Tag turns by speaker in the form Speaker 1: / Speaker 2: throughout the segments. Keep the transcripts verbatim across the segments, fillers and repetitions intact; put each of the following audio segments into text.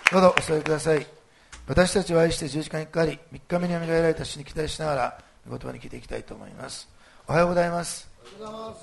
Speaker 1: どうぞお座りください。私たちを愛して十字架にかかり、みっかめによみがえられた主に期待しながら、御言葉に聞いていきたいと思います。おはようございます。
Speaker 2: おはようございます。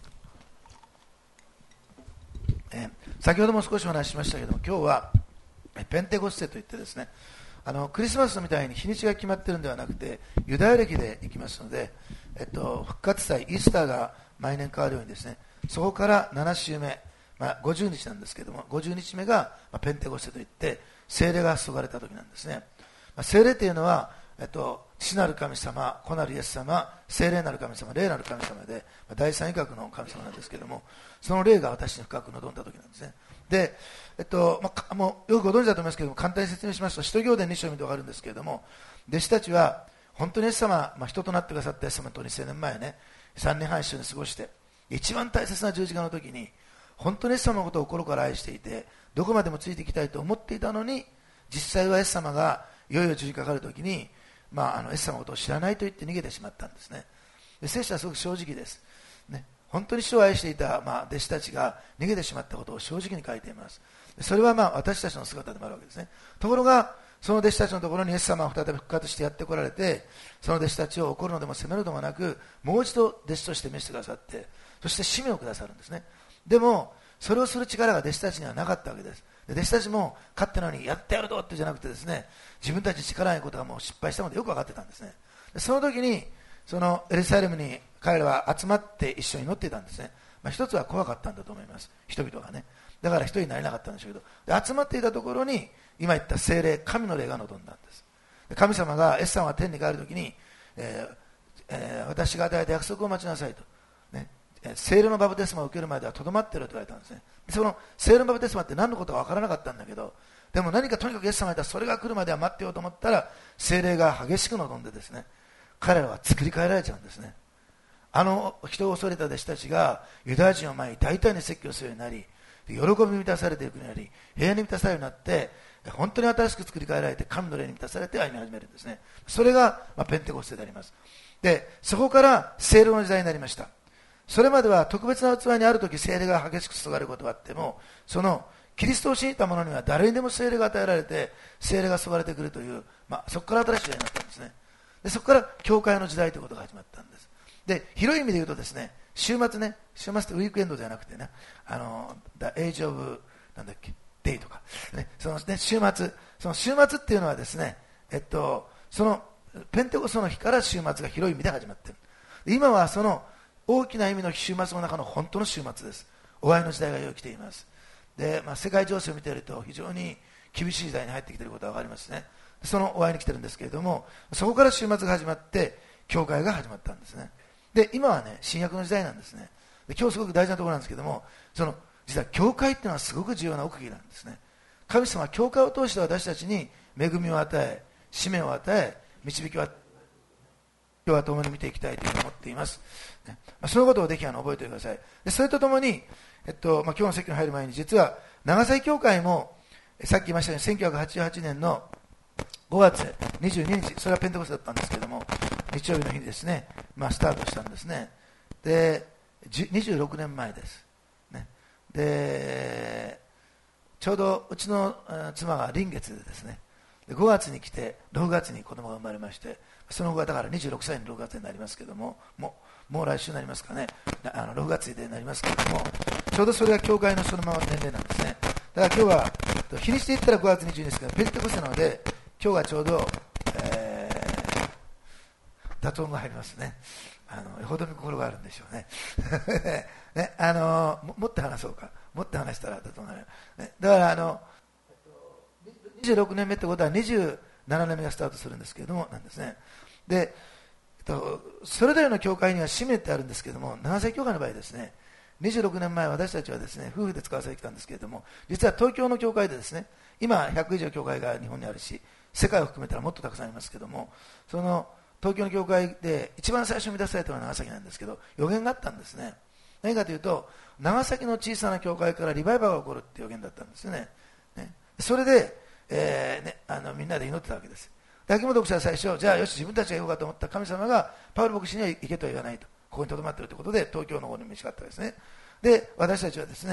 Speaker 1: えー、先ほども少しお話ししましたけども、今日はペンテコステといってですね、あのクリスマスみたいに日にちが決まってるんではなくて、ユダヤ歴で行きますので、えっと、復活祭、イースターが毎年変わるようにですね、そこからなな週目、まあ、ごじゅうにちなんですけども、ごじゅうにちめが、まあ、ペンテコステといって聖霊が注がれた時なんですね。まあ、聖霊というのは、えっと、父なる神様、子なるイエス様、聖霊なる神様、霊なる神様で、まあ、第三位格の神様なんですけども、その霊が私に深く望んだ時なんですね。で、えっとまあ、もうよくご存知だと思いますけども、簡単に説明しますと、使徒行伝に章を見て分かるんですけれども、弟子たちは本当にイエス様、まあ、人となってくださったイエス様とにせんねんまえね、さんねんはん一緒に過ごして、一番大切な十字架の時に、本当にイエス様のことを心から愛していて、どこまでもついていきたいと思っていたのに、実際はイエス様がいよいよ十字架かかる時に、まあ、あのイエス様のことを知らないと言って逃げてしまったんですね。で、聖書はすごく正直です、ね、本当に主を愛していた、まあ、弟子たちが逃げてしまったことを正直に書いています。それはまあ私たちの姿でもあるわけですね。ところがその弟子たちのところにイエス様は再び復活してやってこられて、その弟子たちを怒るのでも責めるのでもなく、もう一度弟子として召してくださって、そして使命をくださるんですね。でもそれをする力が弟子たちにはなかったわけです。で、弟子たちも勝手なのにやってやるぞってじゃなくてですね、自分たちに力ないことがもう失敗したのでよく分かってたんですね。で、その時にそのエルサレムに彼らは集まって一緒に祈っていたんですね。まあ、一つは怖かったんだと思います、人々がね。だから一人になれなかったんでしょうけど、で集まっていたところに今言った聖霊、神の霊が望んだんです。で、神様がイエス様が天に帰るときに、えーえー、私が与えた約束を待ちなさいと、ね、聖霊のバプテスマを受けるまではとどまっていると言われたんですね。で、その聖霊のバプテスマって何のことか分からなかったんだけど、でも何かとにかくイエス様が言ったらそれが来るまでは待ってようと思ったら、聖霊が激しく望んでですね、彼らは作り変えられちゃうんですね。あの人を恐れた弟子たちがユダヤ人を前に大胆に説教するようになり、喜びに満たされていくようになり、平安に満たされるようになって、本当に新しく作り変えられて神の霊に満たされて歩み始めるんですね。それが、まあ、ペンテコステであります。で、そこから聖霊の時代になりました。それまでは特別な器にあるとき聖霊が激しく注がれることがあっても、そのキリストを信じた者には誰にでも聖霊が与えられて聖霊が注がれてくるという、まあ、そこから新しい時代になったんですね。で、そこから教会の時代ということが始まったんです。で、広い意味で言うとですね、週末ね、週末ってウィークエンドじゃなくてね、あの The Age of なんだっけデイとか、ね、そのね、週末、その週末っていうのはですね、えっとそのペンテコステの日から週末が広い意味で始まっている。今はその大きな意味の週末の中の本当の週末です。終わりの時代がよう来ています。で、まあ、世界情勢を見ていると非常に厳しい時代に入ってきていることが分かりますね。その終わりに来てるんですけれども、そこから週末が始まって教会が始まったんですね。で、今はね、新約の時代なんですね。で、今日すごく大事なところなんですけども、その実は教会っていうのはすごく重要な奥義なんですね。神様は教会を通して私たちに恵みを与え、使命を与え、導きを与え、今日は共に見ていきたいというふうに思っています。ね、まあ、そのことをぜひあの覚えておいてください。で、それとともに、えっとまあ、今日の説教に入る前に、実は長崎教会もさっき言いましたようにせんきゅうひゃくはちじゅうはちねんのごがつにじゅうににち、それはペンテコステだったんですけども、日曜日の日にですね、まあ、スタートしたんですね。で、にじゅうろくねんまえです、ね、でちょうどうちの妻が臨月でですね、でごがつに来てろくがつに子供が生まれまして、その後がだからにじゅうろくさいのろくがつになりますけども、もう、もう来週になりますかね、あのろくがつでなりますけれども、ちょうどそれが教会のそのままの年齢なんですね。だから今日は日にちで言ったらごがつにじゅうににちですけど、ペンテコステなので今日がちょうど、えー、打倒が入りますね。あのよほどに心があるんでしょうね。ね、あのももって話そうか、もって話したら打倒が入る、ね、だからあのにじゅうろくねんめってことはにじゅうななねんめがスタートするんですけれどもなんですね。で、えっと、それぞれの教会には使命ってあるんですけれども、長崎教会の場合ですね、にじゅうろくねんまえ私たちはですね、夫婦で使わせてきたんですけれども、実は東京の教会でですね、今ひゃくいじょう教会が日本にあるし、世界を含めたらもっとたくさんありますけども、その東京の教会で一番最初に出されたのは長崎なんですけど、予言があったんですね。何かというと、長崎の小さな教会からリバイバルが起こるって予言だったんですよね。ね、それで、えーね、あのみんなで祈ってたわけです。で、秋元牧師は最初、じゃあよし自分たちが行こうかと思った神様がパウロ牧師には行けとは言わないと、ここに留まっているということで東京の方に召し上がったわけですね。で、私たちはですね、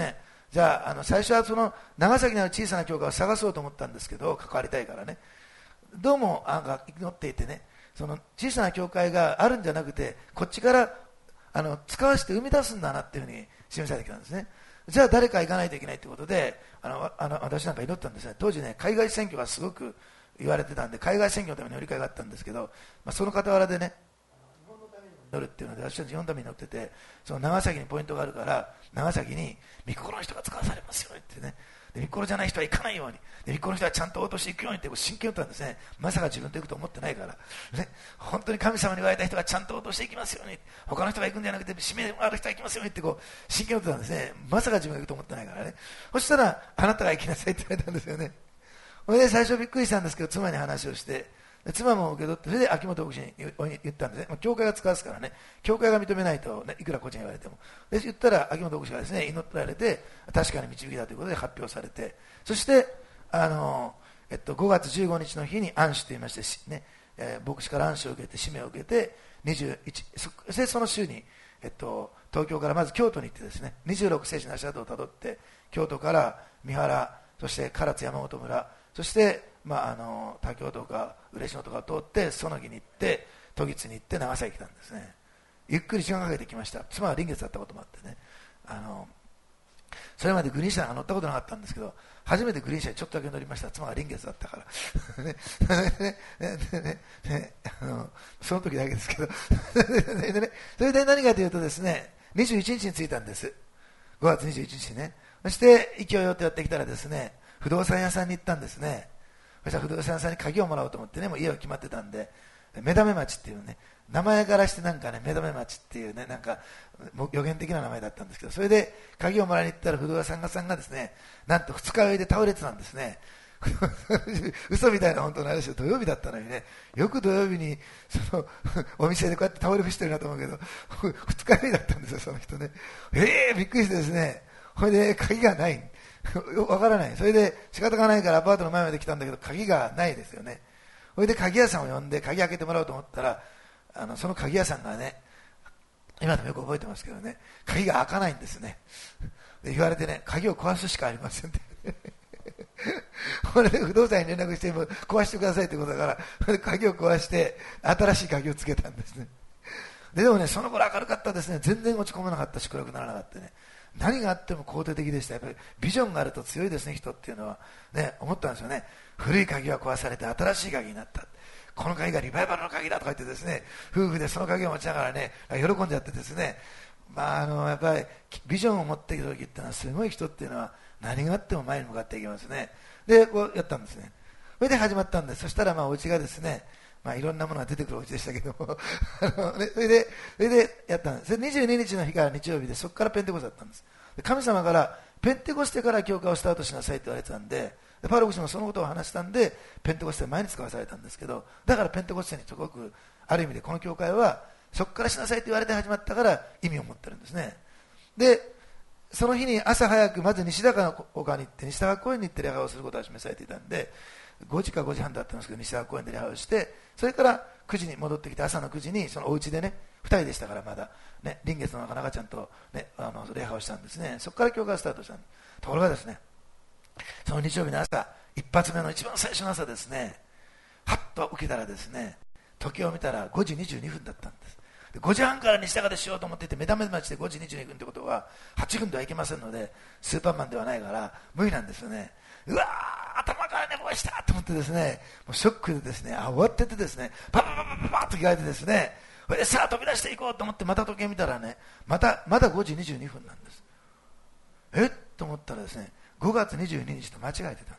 Speaker 1: じゃあ、あの最初はその長崎にある小さな教会を探そうと思ったんですけど、関わりたいからね、どうもあが祈っていてね、その小さな教会があるんじゃなくて、こっちからあの使わせて生み出すんだなっていうふうに示されてきたんですね。じゃあ誰か行かないといけないということで、あのあの私なんか祈ったんですね。当時ね、海外選挙がすごく言われてたんで、海外選挙のために乗り換えがあったんですけど、まあ、その傍らでね、日本のために乗るっていうので、私は日本のために乗ってて、その長崎にポイントがあるから、長崎に御心の人が使わされますよってね、で御心じゃない人は行かないように、で御心の人はちゃんと応答していくようにって真剣に言ったんですね。まさか自分で行くと思ってないから、ね、本当に神様に言われた人がちゃんと応答していきますように、他の人が行くんじゃなくて使命のある人が行きますようにってこう真剣に言ってたんですね。まさか自分が行くと思ってないからね。そしたら、あなたが行きなさいって言われたんですよね。それで最初びっくりしたんですけど、妻に話をして、妻も受け取って、それで秋元牧師に言ったんですね。まあ、教会が使わすからね、教会が認めないと、ね、いくら個人に言われても。で言ったら秋元牧師がですね、祈ってられて、確かに導きだということで発表されて、そしてあの、えっと、ごがつじゅうごにちの日に暗視と言いまして、ね、えー、牧師から暗視を受けて使命を受けて、にじゅういちそしてその週に、えっと、東京からまず京都に行ってですね、にじゅうろく聖地の足跡をたどって京都から三原、そして唐津山本村、そして、まあ、あの田京とか嬉野とか通ってその木に行って都議津に行って長崎に来たんですね。ゆっくり時間かけてきました。妻は臨月だったこともあってね、あのそれまでグリーン車が乗ったことなかったんですけど、初めてグリーン車にちょっとだけ乗りました。妻が臨月だったからねねねね、あのその時だけですけどで、ね、それで何かというとですね、にじゅういちにちに着いたんです。ごがつにじゅういちにちにね。そして勢いよってやってきたらですね、不動産屋さんに行ったんですね。そしたら不動産屋さんに鍵をもらおうと思ってね、もう家は決まってたんで、目覚め町っていうね、名前からしてなんかね、目覚め町っていうね、なんか予言的な名前だったんですけど、それで鍵をもらいに行ったら不動産屋さんがですね、なんと二日酔いで倒れてたんですね。嘘みたいな本当の話で、土曜日だったのにね、よく土曜日にそのお店でこうやって倒れ伏してるなと思うけど、二日酔いだったんですよ、その人ね。えー、びっくりしてですね、それで鍵がない。わからない。それで仕方がないからアパートの前まで来たんだけど鍵がないですよね。それで鍵屋さんを呼んで鍵開けてもらおうと思ったら、あのその鍵屋さんがね、今でもよく覚えてますけどね、鍵が開かないんですね。で言われてね、鍵を壊すしかありませんってこれで不動産に連絡しても壊してくださいってことだから、それで鍵を壊して新しい鍵をつけたんですね。で, でもね、その頃明るかったですね。全然落ち込まなかったし暗くならなかったね。何があっても肯定的でした。やっぱりビジョンがあると強いですね、人っていうのはね、思ったんですよね。古い鍵は壊されて新しい鍵になった、この鍵がリバイバルの鍵だとか言ってですね、夫婦でその鍵を持ちながらね、喜んじゃってですね、まあ、あのやっぱりビジョンを持っている時っていうのは、すごい人っていうのは何があっても前に向かっていきますね。でこうやったんですね。それで始まったんです。そしたらまあお家がですね、まあ、いろんなものが出てくるお家でしたけどもあの、ね、それでそれでやったんです。にじゅうににちの日から日曜日で、そこからペンテコステだったんです。で神様からペンテコステから教会をスタートしなさいって言われてたんで、でパウロ牧師もそのことを話したんで、ペンテコステ前に使わされたんですけど、だからペンテコステにすごくある意味でこの教会はそこからしなさいって言われて始まったから意味を持ってるんですね。でその日に朝早くまず西高の丘に行って、西高公園に行って礼拝をすることが示されていたんで、ごじかごじはんだったんですけど、西高公園で礼拝をして、それからくじに戻ってきて、朝のくじにそのお家でね、ふたりでしたからまだ、ね、臨月の中中ちゃんと、ね、あの礼拝をしたんですね。そこから教会がスタートしたんです。ところがですね、その日曜日の朝、一発目の一番最初の朝ですね、はっと起きたらですね、時計を見たらごじにじゅうにふんだったんです。ごじはんから西高でしようと思っていて、目覚め待ちでごじにじゅうにふんってことははちふんではいけませんので、スーパーマンではないから無理なんですよね。うわー、頭から寝坊したと思ってですね、もうショックでですね、慌ててですね、パパパパパパッと着替えてですね、それでさあ飛び出していこうと思ってまた時計見たらね、またまだごじにじゅうにふんなんです。えっと思ったらですね、ごがつにじゅうににちと間違えて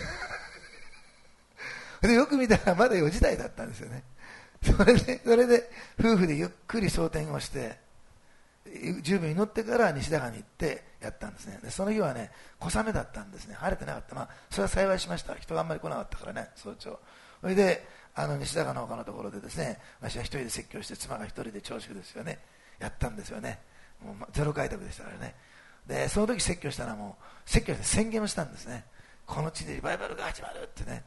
Speaker 1: たでよく見たらまだよじ台だったんですよね。それで、それで夫婦でゆっくり装填をして十分祈ってから西高に行ってやったんですね。でその日はね、小雨だったんですね。晴れてなかった。まあそれは幸いしました。人があんまり来なかったからね、早朝。それであの西高の他のところでですね、私は一人で説教して、妻が一人で聴衆ですよね、やったんですよね。もうゼロ開拓でしたからね。でその時説教したのはもう説教して宣言をしたんですね。この地でリバイバルが始まるってね。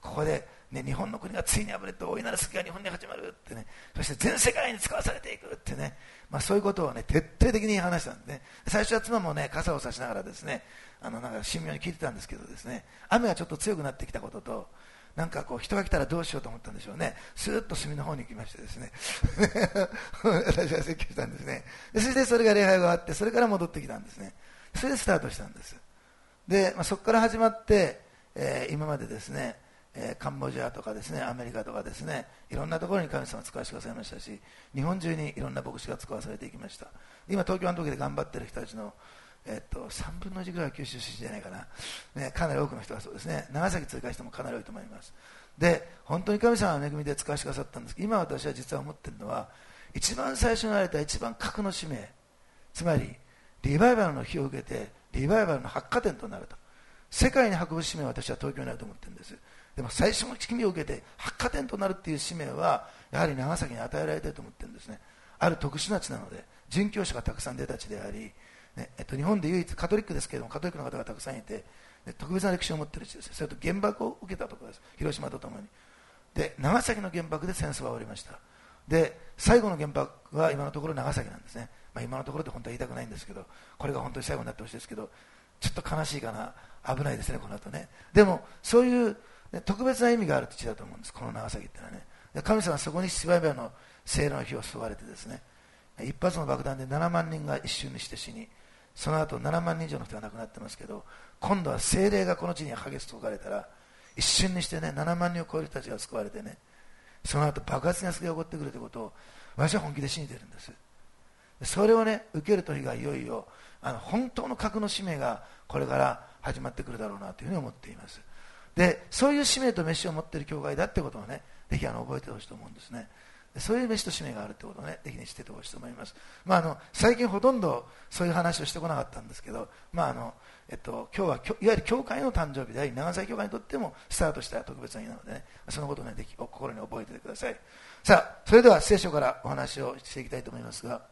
Speaker 1: ここで、ね、日本の国がついに破れて大いなる救いが日本に始まるってね、そして全世界に使わされていくってね、まあ、そういうことをね徹底的に話したんですね。最初は妻もね傘を差しながらですね、あのなんか神妙に聞いてたんですけどですね、雨がちょっと強くなってきたことと、なんかこう人が来たらどうしようと思ったんでしょうね。スーッと隅の方に行きましてですね私は説教したんですね。でそしてそれが礼拝が終わって、それから戻ってきたんですね。それでスタートしたんです。で、まあ、そこから始まって、えー、今までですね、えー、カンボジアとかですね、アメリカとかですね、いろんなところに神様を使わせてくださいましたし、日本中にいろんな牧師が使わされていきました。今東京の時で頑張っている人たちのえっと、さんぶんのいちぐらいは九州出身じゃないかな、ね、かなり多くの人がそうですね。長崎通過してもかなり多いと思います。で、本当に神様の恵みで使わせてくださったんですけど、今私は実は思っているのは、一番最初に言われた一番格の使命、つまりリバイバルの火を受けてリバイバルの発火点となると、世界に運ぶ使命は私は東京にあると思っているんです。でも最初の君を受けて発火点となるという使命はやはり長崎に与えられていると思っているんですね。ある特殊な地なので、殉教者がたくさん出た地であり、ねえっと、日本で唯一カトリックですけれども、カトリックの方がたくさんいて、特別な歴史を持っている地です。それと原爆を受けたところです、広島とともに。で、長崎の原爆で戦争は終わりました。で、最後の原爆は今のところ長崎なんですね。まあ、今のところで本当は言いたくないんですけど、これが本当に最後になってほしいですけど、ちょっと悲しいかな、危ないですね、この後ね。でも、そういう、ね、特別な意味がある地だと思うんです、この長崎ってのはね。で、神様はそこにシバイバルの聖霊の火を注がれてですね、一発の爆弾でななまんにんが一瞬にして死に、その後ななまんにん以上の人が亡くなってますけど、今度は聖霊がこの地に激しく注がれたら、一瞬にしてね、ななまんにんを超える人たちが救われてね、その後爆発が救いが起こってくるということを私は本気で信じているんです。それをね、受ける時がいよいよあの本当の格の使命がこれから始まってくるだろうなというふうに思っています。で、そういう使命と飯を持っている教会だってことをね、ぜひあの覚えてほしいと思うんですね。そういう飯と使命があるということをね、ぜひにしていてほしいと思います。まあ、あの最近ほとんどそういう話をしてこなかったんですけど、まああのえっと、今日はいわゆる教会の誕生日であり、長崎教会にとってもスタートした特別な日なのでね、そのことをね、ぜひ心に覚えておいてください。さあ、それでは聖書からお話をしていきたいと思いますが、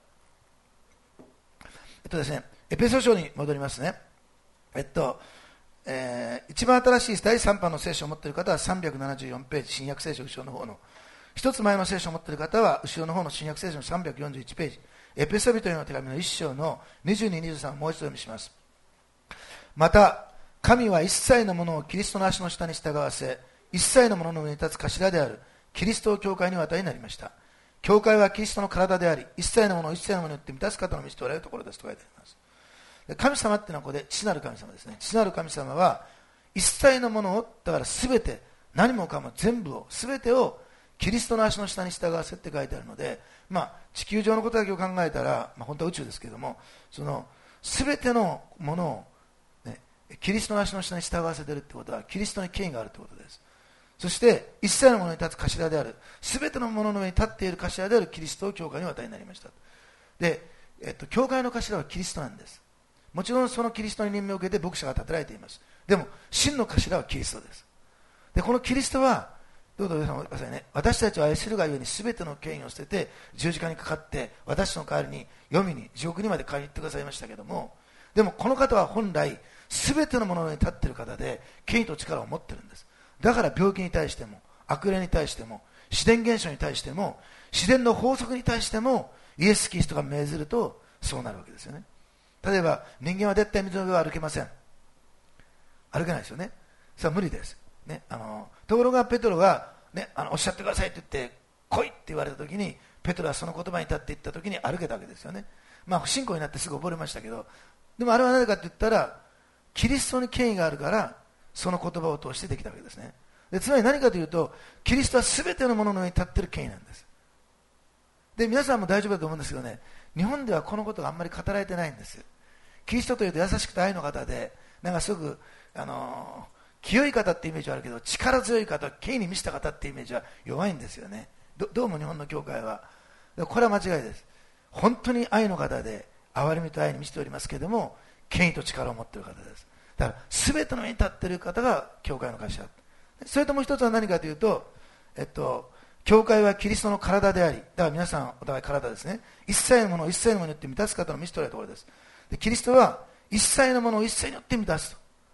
Speaker 1: えっとですね、エペソ書に戻りますね。えっと、えー、一番新しいだいさん版の聖書を持っている方はさんびゃくななじゅうよんページ、新約聖書後ろの方の、一つ前の聖書を持っている方は後ろの方の新約聖書のさんびゃくよんじゅういちページ、エペソビトへの手紙のいっ章のにじゅうに、にじゅうさんをもう一度読みします。また神は一切のものをキリストの足の下に従わせ、一切のものの上に立つ頭であるキリストを教会に渡りになりました。教会はキリストの体であり、一切のものを一切のものによって満たす方の道とおられるところですと書いてあります。で、神様っていうのはここで父なる神様ですね。父なる神様は一切のものを、だから全て、何もかも全部を、全てをキリストの足の下に従わせって書いてあるので、まあ、地球上のことだけを考えたら、まあ、本当は宇宙ですけれども、その全てのものを、ね、キリストの足の下に従わせているということはキリストに権威があるということです。そして一切のものに立つ頭である、全てのものの上に立っている頭であるキリストを教会に渡りになりました。で、えっと、教会の頭はキリストなんです。もちろんそのキリストに任命を受けて牧者が立てられています。でも真の頭はキリストです。で、このキリストはどうぞ皆さんお待ちくださいね。私たちを愛するがゆえに全ての権威を捨てて十字架にかかって私の代わりに黄泉に地獄にまで帰ってくださいましたけども、でもこの方は本来全てのものに立っている方で権威と力を持っているんです。だから病気に対しても悪霊に対しても自然現象に対しても自然の法則に対してもイエス・キリストが命ずるとそうなるわけですよね。例えば人間は絶対水の上は歩けません。歩けないですよね。それは無理です、ね、あのところがペトロが、ね、あのおっしゃってくださいと言って来いって言われた時にペトロはその言葉に立っていった時に歩けたわけですよね。まあ不信仰になってすぐ溺れましたけど、でもあれは何かって言ったらキリストに権威があるからその言葉を通してできたわけですね。でつまり何かというとキリストは全てのものの上に立っている権威なんです。で皆さんも大丈夫だと思うんですけどね、日本ではこのことがあんまり語られてないんです。キリストというと優しくて愛の方でなんかすごく、あのー、清い方ってイメージはあるけど力強い方、権威に満ちた方ってイメージは弱いんですよね。 ど, どうも日本の教会はこれは間違いです。本当に愛の方で憐れみと愛に満ちておりますけれども権威と力を持っている方です。だから全ての上に立っている方が教会の頭。それともう一つは何かというと、えっと教会はキリストの体であり、だから皆さんお互い体ですね。一切のものを一切のものによって満たす方の道というところです。でキリストは一切のものを一切によって満たすと、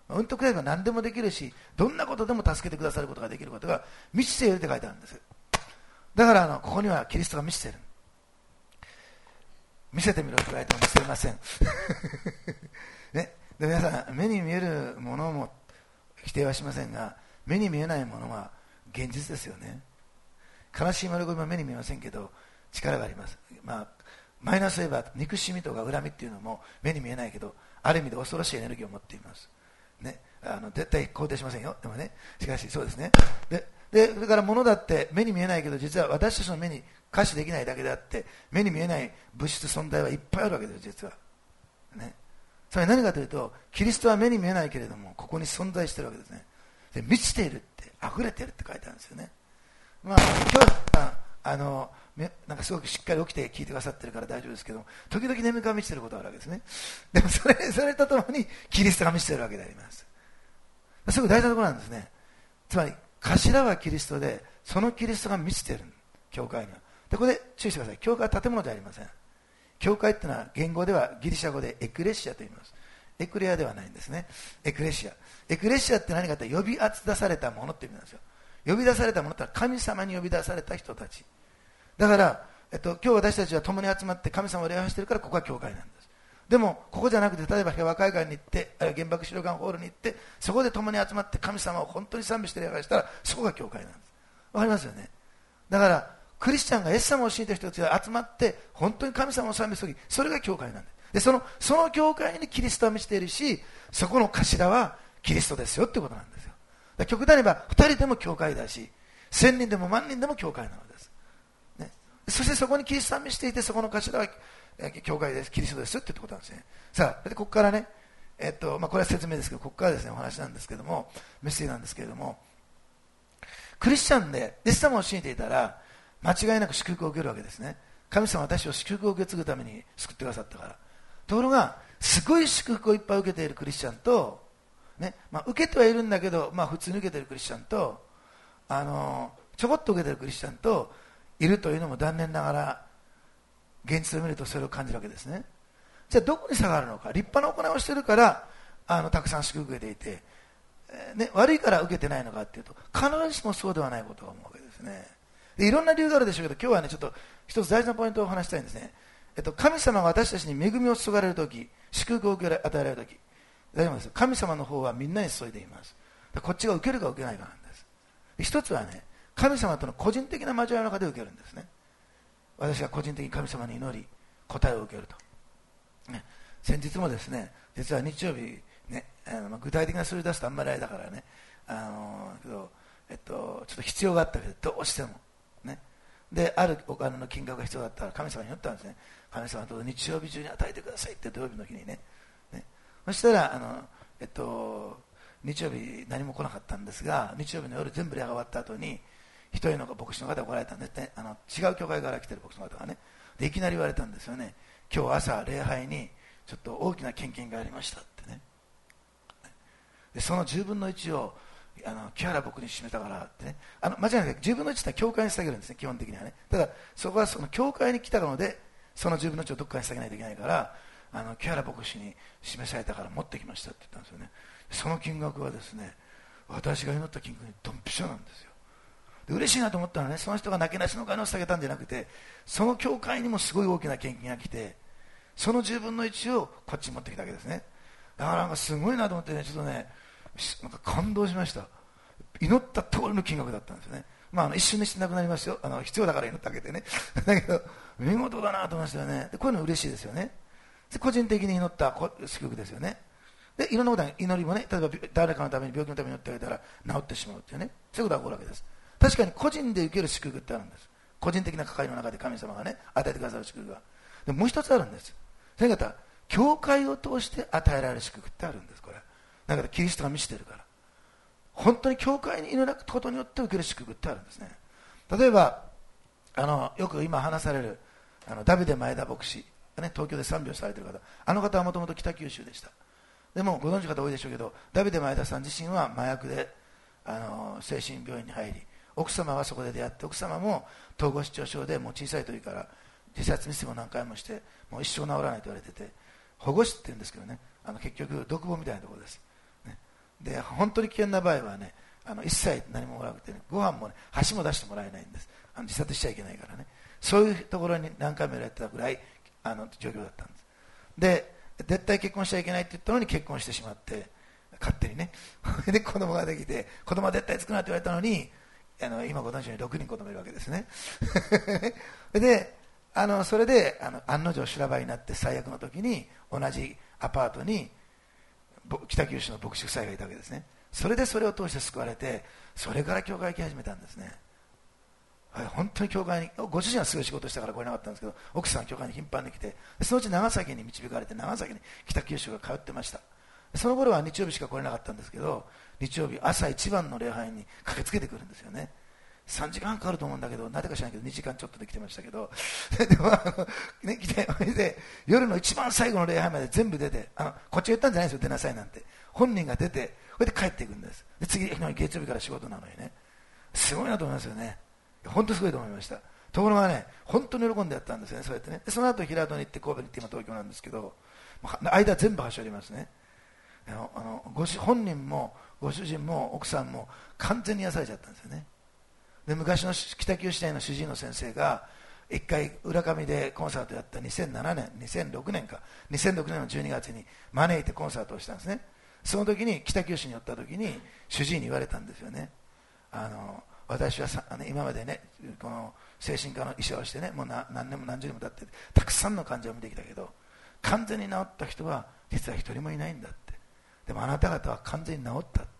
Speaker 1: うんとくれば何でもできるし、どんなことでも助けてくださることができることが満ちているって書いてあるんです。だからあのここにはキリストが満ちている。見せてみろって言われても見せません、ね、で皆さん、目に見えるものも否定はしませんが、目に見えないものは現実ですよね。悲しい喜びも目に見えませんけど力があります。まあ、マイナス言えば憎しみとか恨みっていうのも目に見えないけど、ある意味で恐ろしいエネルギーを持っています、ね、あの絶対肯定しませんよ。でもね、しかしそうですね。ででそれから物だって目に見えないけど、実は私たちの目に可視できないだけであって、目に見えない物質存在はいっぱいあるわけです実は、ね、それは何かというと、キリストは目に見えないけれどもここに存在しているわけですね。で満ちているって、溢れているって書いてあるんですよね。まあ今日ああのなんかすごくしっかり起きて聞いてくださってるから大丈夫ですけど、時々眠気が満ちていることがあるわけですね。でもそれそれとともにキリストが満ちているわけであります。すごく大事なところなんですね。つまり頭はキリストで、そのキリストが満ちている、教会には。でここで注意してください。教会は建物ではありません。教会っていうのは言語ではギリシャ語でエクレシアと言います。エクレアではないんですね。エクレシア。エクレシアって何かって呼び出されたものって意味なんですよ。呼び出されたものってのは神様に呼び出された人たち。だから、えっと、今日私たちは共に集まって神様を礼拝しているから、ここは教会なんです。でもここじゃなくて、例えば平和会館に行って、あるいは原爆資料館ホールに行って、そこで共に集まって神様を本当に賛美して礼拝したら、そこが教会なんです。わかりますよね。だからクリスチャンがイエス様を信じた人たちが集まって本当に神様を賛美するとき、それが教会なんです。でそのその教会にキリストは満ちているし、そこの頭はキリストですよってことなんですよ。だから極端に言えばふたりでも教会だし、千人でも万人でも教会なのです、ね、そしてそこにキリストは満ちていて、そこの頭は教会です、キリストですってことなんですね。さあ、でここからね、えっとまあ、これは説明ですけど、ここからですねお話なんですけども、メッセージなんですけれども、クリスチャンでイエス様を信じていたら間違いなく祝福を受けるわけですね。神様は私を祝福を受け継ぐために救ってくださったから。ところがすごい祝福をいっぱい受けているクリスチャンと、ねまあ、受けてはいるんだけど、まあ、普通に受けているクリスチャンと、あのちょこっと受けているクリスチャンといるというのも残念ながら現実を見るとそれを感じるわけですね。じゃあどこに差があるのか。立派な行いをしているからあのたくさん祝福を受けていて、えーね、悪いから受けてないのかというと、必ずしもそうではないことを思うわけですね。でいろんな理由があるでしょうけど、今日はねちょっと一つ大事なポイントをお話したいんですね。えっと、神様が私たちに恵みを注がれるとき、祝福を受け与えられるとき、大丈夫です。神様の方はみんなに注いでいます。こっちが受けるか受けないかなんです。一つはね、神様との個人的な交わりの中で受けるんですね。私が個人的に神様に祈り答えを受けると、ね、先日もですね、実は日曜日、ね、あのまあ具体的な数字出すとあんまりあれだからね、あのけどえっと、ちょっと必要があったけどどうしても、ね、であるお金の金額が必要だったら神様に祈ったんですね。神様どうぞ日曜日中に与えてくださいって、土曜日の日に ね, ねそしたらあの、えっと、日曜日何も来なかったんですが、日曜日の夜全部礼拝が終わった後に一人の牧師の方が来られたんですね。あの違う教会から来てる牧師の方がね、でいきなり言われたんですよね。今日朝礼拝にちょっと大きな献金がありましたってね。でそのじゅうぶんのいちをあの木原僕に示めたからってね、あの間違いなくじゅうぶんのいちって教会に捧げるんですね、基本的にはね。ただそこはその教会に来たので、そのじゅうぶんのいちをどっかに捧げないといけないから、あの木原牧師に示されたから持ってきましたって言ったんですよね。その金額はですね、私が祈った金額にドンピシャなんですよ。で嬉しいなと思ったのはね、その人がなけなしのお金を捧げたんじゃなくて、その教会にもすごい大きな献金が来て、そのじゅうぶんのいちをこっちに持ってきたわけですね。だからなんかすごいなと思ってね、ちょっとね、なんか感動しました。祈った通りの金額だったんですよね。まあ、あの一瞬でしてなくなりますよ。あの必要だから祈ってあげてね。だけど見事だなと思いましたよね。でこういうの嬉しいですよね。で個人的に祈った祝福ですよね。でいろんなことは祈りもね、例えば誰かのために病気のために祈ってあげたら治ってしまうっていうね、そういうことが起こるわけです。確かに個人で受ける祝福ってあるんです。個人的な関わりの中で神様がね与えてくださる祝福が。でもう一つあるんです。それから教会を通して与えられる祝福ってあるんです。これだからキリストが満ちているから、本当に教会に祈ることによって受ける祝福ってあるんですね。例えばあのよく今話されるあのダビデ前田牧師、ね、東京で賛美をされている方、あの方はもともと北九州でした。でもご存知の方多いでしょうけど、ダビデ前田さん自身は麻薬であの精神病院に入り、奥様はそこで出会って、奥様も統合失調症でもう小さい時から自殺未遂も何回もして、もう一生治らないと言われてて、保護士って言うんですけどね、あの結局独房みたいなところです、ね、 で本当に危険な場合はね、あの一切何ももらなくて、ね、ご飯もね箸も出してもらえないんです。あの自殺しちゃいけないからね。そういうところに何回もやられてたぐらいあの状況だったんです。で絶対結婚しちゃいけないって言ったのに結婚してしまって、勝手にねで子供ができて、子供は絶対作るなって言われたのに、あの今ご存知のようにろくにん子供いるわけですねであのそれであの案の定修羅場になって、最悪の時に同じアパートに北九州の牧師夫妻がいたわけですね。それでそれを通して救われて、それから教会に行き始めたんですね。はい、本当に教会に、ご主人はすごい仕事したから来れなかったんですけど、奥さんは教会に頻繁に来て、そのうち長崎に導かれて、長崎に北九州が通ってました。その頃は日曜日しか来れなかったんですけど、日曜日朝一番の礼拝に駆けつけてくるんですよね。さんじかんかかると思うんだけど、なぜか知らないけどにじかんちょっとで来てましたけどでもあの、ね、来てで夜の一番最後の礼拝まで全部出て、あのこっちが言ったんじゃないですよ、出なさいなんて。本人が出て、それで帰っていくんです。で次の月曜日から仕事なのにね、すごいなと思いますよね。本当すごいと思いました。ところがね、本当に喜んでやったんですよね、そうやってね。でその後平戸に行って、神戸に行って今東京なんですけど、間全部走りますね。あのあのごし本人もご主人も奥さんも完全に癒されちゃったんですよね。で昔の北九州大の主治医の先生が一回浦上でコンサートやったにせんななねんにせんろくねんかにせんろくねんのじゅうにがつに招いてコンサートをしたんですね。その時に北九州に寄った時に主治医に言われたんですよね。あの私はさあの今までね、この精神科の医者をしてね、もうな何年も何十年も経ってたくさんの患者を見てきたけど、完全に治った人は実は一人もいないんだって。でもあなた方は完全に治ったって、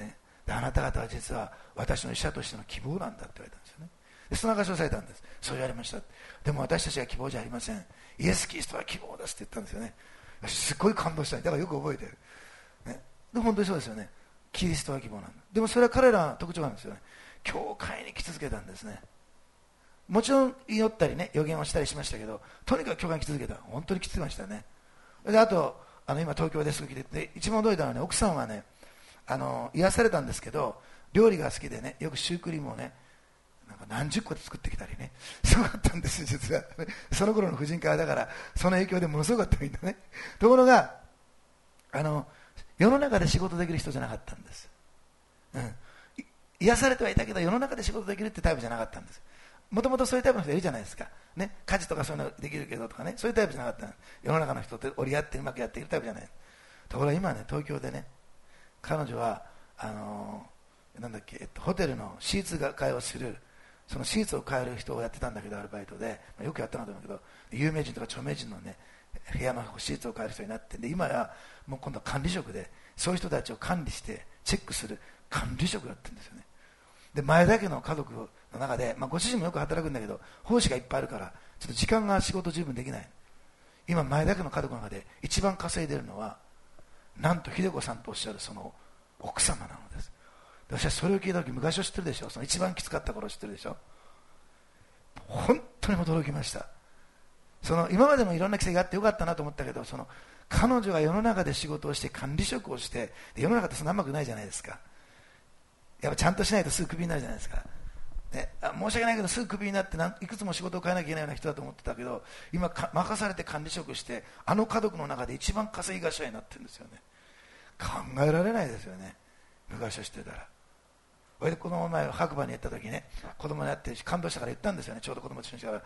Speaker 1: ね、であなた方は実は私の医者としての希望なんだって言われたんですよね。でその証しをされたんです。そう言われました。でも私たちは希望じゃありません、イエス・キリストは希望ですって言ったんですよね。すっごい感動した。だからよく覚えてる、ね、で本当にそうですよね。キリストは希望なんだ。でもそれは彼らの特徴なんですよね。教会に来続けたんですね。もちろん祈ったりね、予言をしたりしましたけど、とにかく教会に来続けた。本当に来てましたね。であとあの今東京ですぐ来てて、一番驚いたのはね、奥さんはね、あの癒されたんですけど、料理が好きでね、よくシュークリームをね、なんか何十個で作ってきたりね、すごかったんですよ実は。その頃の婦人科だから、その影響でものすごかったみんなね。ところがあの世の中で仕事できる人じゃなかったんです、うん、癒されてはいたけど世の中で仕事できるってタイプじゃなかったんです。もともとそういうタイプの人いるじゃないですか、ね、家事とかそういうのできるけどとかね、そういうタイプじゃなかったんです。世の中の人って折り合ってうまくやっているタイプじゃない。ところが今ね、東京でね、彼女はあのー、なんだっけ、えっと、ホテルのシーツが買いをする、そのシーツを買える人をやってたんだけど、アルバイトで、まあ、よくやったなと思うけど、有名人とか著名人のね部屋のシーツを買える人になって、で今やもう今度は管理職で、そういう人たちを管理してチェックする管理職やってるんですよね。で前田家の家族の中で、まあ、ご主人もよく働くんだけど奉仕がいっぱいあるからちょっと時間が仕事十分できない。今前田家の家族の中で一番稼いでるのはなんと秀子さんとおっしゃるその奥様なのです。で私はそれを聞いた時、昔を知ってるでしょ、その一番きつかった頃を知ってるでしょ。本当に驚きました。その今までもいろんな規制があってよかったなと思ったけど、その彼女が世の中で仕事をして管理職をして、世の中ってそんなうまくないじゃないですか。やっぱちゃんとしないとすぐクビになるじゃないですか、ね、あ申し訳ないけどすぐクビになってなんいくつも仕事を変えなきゃいけないような人だと思ってたけど、今か任されて管理職してあの家族の中で一番稼ぎ頭になってるんですよね。考えられないですよね、昔を知ってたら。それでこの前白馬に行った時ね、子供に会って感動したから言ったんですよね。ちょうど子供と一緒にしたから、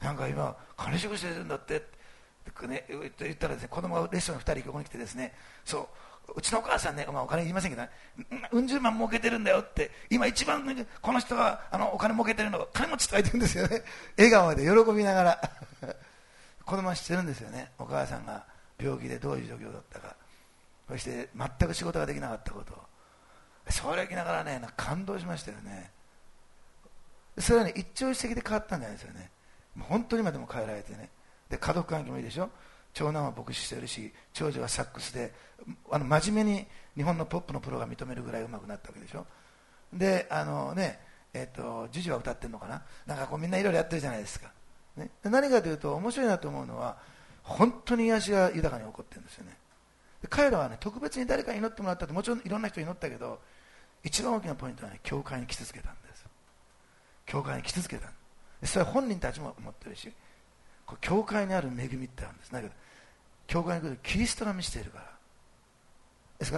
Speaker 1: なんか今管理職してるんだってってね、言ったらですね、子供がレストランふたりここに来てですね、そううちのお母さんね、まあ、お金言いませんけど、ね、うん十万儲けてるんだよって、今一番この人があのお金儲けてるのが金持ちと書いてるんですよね。笑顔で喜びながら子供は知ってるんですよね、お母さんが病気でどういう状況だったか、そして全く仕事ができなかったことを、それを聞きながらね、なんか感動しましたよね。それはね、一朝一夕で変わったんじゃないですよね。もう本当に今でも変えられてね。で家族関係もいいでしょ。長男は牧師してるし、長女はサックスで、あの真面目に日本のポップのプロが認めるぐらい上手くなったわけでしょ。であのねえっとジュジュは歌ってるのかな、なんかこうみんないろいろやってるじゃないですか、ね、で何かというと面白いなと思うのは、本当に癒しが豊かに起こってるんですよね。で彼らはね、特別に誰かに祈ってもらったって、もちろんいろんな人に祈ったけど、一番大きなポイントはね、教会に来続けたんです。教会に来続けた。それは本人たちも思ってるし、こう教会にある恵みってあるんです。だけど教会に来るキリストが見せているからですか。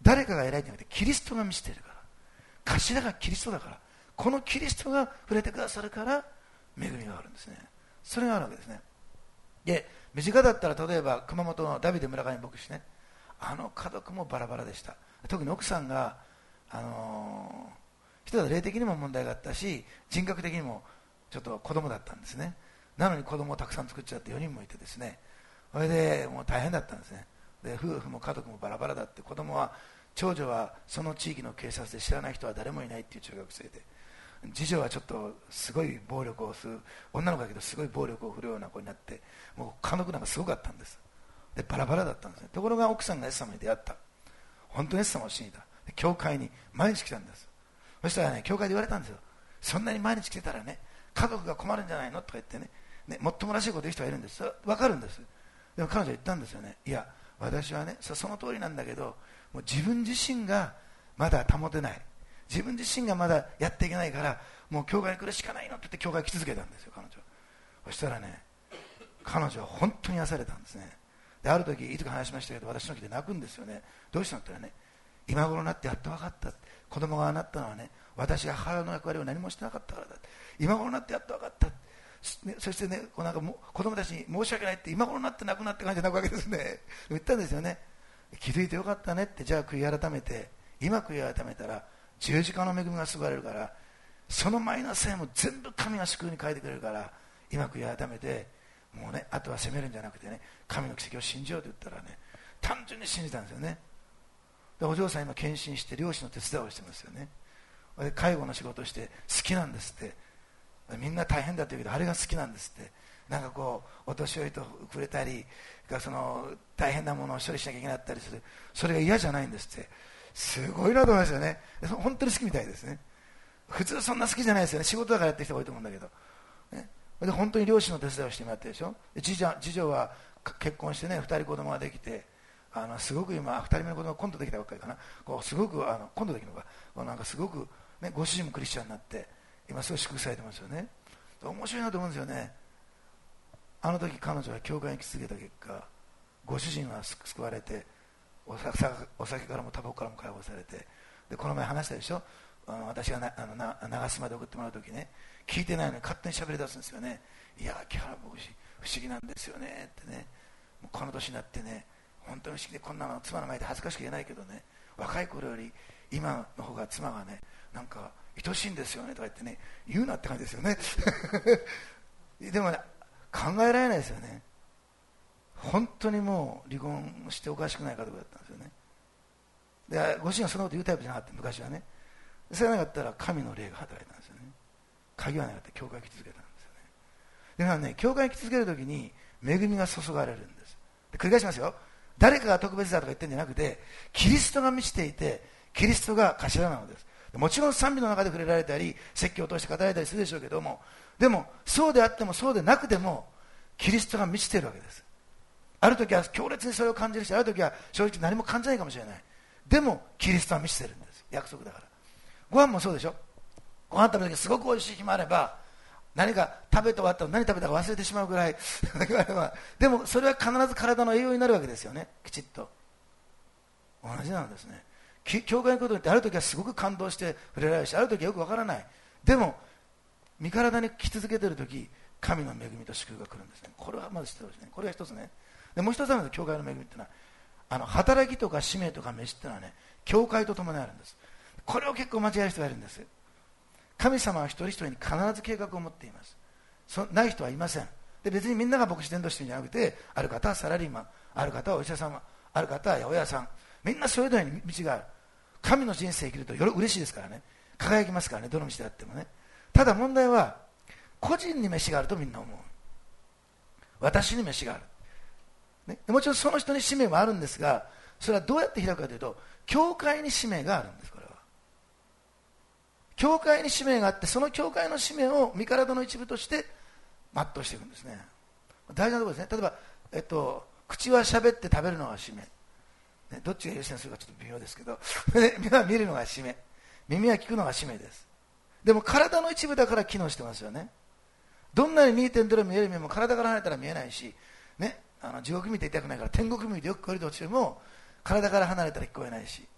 Speaker 1: 誰かが偉いんじゃなくてキリストが満ちているから、頭がキリストだから、このキリストが触れてくださるから恵みがあるんですね。それがあるわけですね。で、身近だったら例えば熊本のダビデ村上牧師ね、あの家族もバラバラでした。特に奥さんが、あのー、人は霊的にも問題があったし、人格的にもちょっと子供だったんですね。なのに子供をたくさん作っちゃってよにんもいてですね、それでもう大変だったんですね。で、夫婦も家族もバラバラだって、子供は、長女はその地域の警察で知らない人は誰もいないっていう中学生で、次女はちょっとすごい暴力をする女の子だけどすごい暴力を振るような子になって、もう家族なんかすごかったんです。でバラバラだったんですね。ところが奥さんがイエス様に出会った。本当にイエス様を信じた。で教会に毎日来たんです。そしたらね、教会で言われたんですよ。そんなに毎日来てたらね、家族が困るんじゃないのとか言ってね、ね、もっともらしいこと言う人がいるんです。分かるんです。でも彼女は言ったんですよね。いや、私はね、そ, その通りなんだけど、もう自分自身がまだ保てない、自分自身がまだやっていけないから、もう教会に来るしかないのって言って教会に来続けたんですよ、彼女。そしたらね、彼女は本当に癒されたんですね。である時、いつか話しましたけど、私の家で泣くんですよね。どうしたのって言ったらね、今頃になってやっと分かった、子供がなったのはね、私が母親の役割を何もしてなかったからだ、今頃になってやっと分かった、ね、そしてね、こうなんかも子供たちに申し訳ないって、今頃になって亡くなって感じで泣くわけですね。言ったんですよね。気づいてよかったねって。じゃあ悔い改めて、今悔い改めたら十字架の恵みが救われるから、そのマイナス線も全部神が救いに変えてくれるから、今悔い改めて、もうね、あとは責めるんじゃなくてね、神の奇跡を信じようと言ったらね、単純に信じたんですよね。でお嬢さん今献身して漁師の手伝いをしてますよね。で介護の仕事をして好きなんですって。みんな大変だと言うけどあれが好きなんですって。なんかこうお年寄りと触れたり、その大変なものを処理しなきゃいけなかったりする、それが嫌じゃないんですって。すごいなと思いますよね。本当に好きみたいですね。普通そんな好きじゃないですよね。仕事だからやってる人が多いと思うんだけど、ね、で本当に漁師の手伝いをしてもらってるでしょ。次女、次女は結婚してね、ふたり子供ができて、あのすごく今ふたりめの子供が今度できたばっかりかな、こうすごくあの今度できるのか、こうなんかすごく、ね、ご主人もクリスチャンになって今すごい祝福されてますよね。面白いなと思うんですよね。あの時彼女は教会に来続けた結果、ご主人は救われて、お 酒, お酒からもタバコからも解放されて、でこの前話したでしょ。あの私がなあのな長洲まで送ってもらう時ね、聞いてないのに勝手に喋り出すんですよね。いや木原牧師不思議なんですよねってね、もうこの年になってね、本当に不思議で、こんなの妻の前で恥ずかしく言えないけどね、若い頃より今の方が妻がね、なんか愛しいんですよねとか言ってね、言うなって感じですよね。でもね、考えられないですよね。本当にもう離婚しておかしくない家族だったんですよね。でご主人はそんなこと言うタイプじゃなかった、昔はね。それがなかったら神の霊が働いたんですよね。鍵はなかったら教会に来続けたんですよね。だからね、教会に来続けるときに恵みが注がれるんです。で繰り返しますよ。誰かが特別だとか言ってるんじゃなくて、キリストが満ちていて、キリストが頭なのです。もちろん賛美の中で触れられたり、説教を通して語られたりするでしょうけども、でもそうであってもそうでなくてもキリストが満ちているわけです。ある時は強烈にそれを感じるし、ある時は正直何も感じないかもしれない。でもキリストは満ちているんです。約束だから。ご飯もそうでしょ。ご飯食べるときすごくおいしい日もあれば、何か食べて終わったら何食べたか忘れてしまうぐらいでもそれは必ず体の栄養になるわけですよね。きちっと同じなんですね。教会のことにってある時はすごく感動して触れられるし、ある時はよくわからない。でも身体に来続けている時、神の恵みと祝福が来るんですね。これはまず知ってほしいね。これが一つね。でもう一つあるんです。教会の恵みってのは、あの働きとか使命とか飯ってのはね、教会と共にあるんです。これを結構間違える人がいるんです。神様は一人一人に必ず計画を持っています。そない人はいません。で別にみんなが牧師伝道してるんじゃなくて、ある方はサラリーマン、ある方はお医者様、ある方は八百屋さん、みんなそれぞれに道がある。神の人生生きるとよろ嬉しいですからね、輝きますからね、どの道であってもね。ただ問題は、個人に飯があるとみんな思う。私に飯がある、ね、もちろんその人に使命もあるんですが、それはどうやって開くかというと、教会に使命があるんです。これは教会に使命があって、その教会の使命を身体の一部として全うしていくんですね。大事なところですね。例えば、えっと、口は喋って食べるのが使命、ね、どっちが優先するかちょっと微妙ですけど目は見るのが使命、耳は聞くのが使命です。でも体の一部だから機能してますよね。どんなに にてんゼロ 見える目も体から離れたら見えないし、ね、あの地獄見て痛くないから天国見てよく聞こえるとしても体から離れたら聞こえないし、